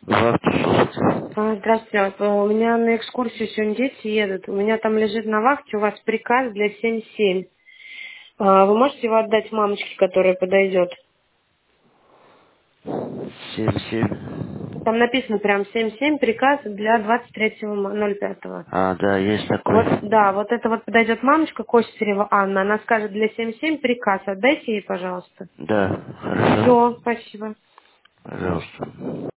Вахта, слушайте. Здравствуйте. У меня на экскурсию сегодня дети едут. У меня там лежит на вахте у вас приказ для 7-7. Вы можете его отдать мамочке, которая подойдет? 7-7. Там написано прям 7-7 приказ для 23.05. А, да, есть такой. Вот, да, вот это вот подойдет мамочка Костерева Анна. Она скажет для 7-7 приказ. Отдайте ей, пожалуйста. Да, хорошо. Все, спасибо. Пожалуйста.